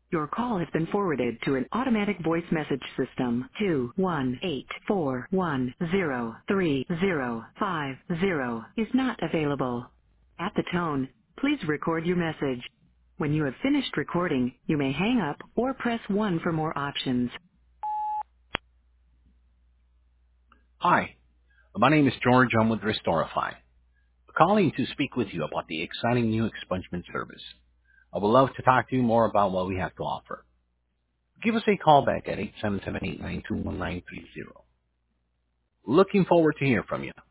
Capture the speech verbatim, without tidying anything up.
Your call has been forwarded to an automatic voice message system. two one eight four one zero three zero five zero is not available. At the tone, please record your message. When you have finished recording, you may hang up or press one for more options. Hi, my name is George. I'm with Restorify. Calling to speak with you about the exciting new expungement service. I would love to talk to you more about what we have to offer. Give us a call back at eight seven seven, eight nine two, one nine three zero. Looking forward to hearing from you.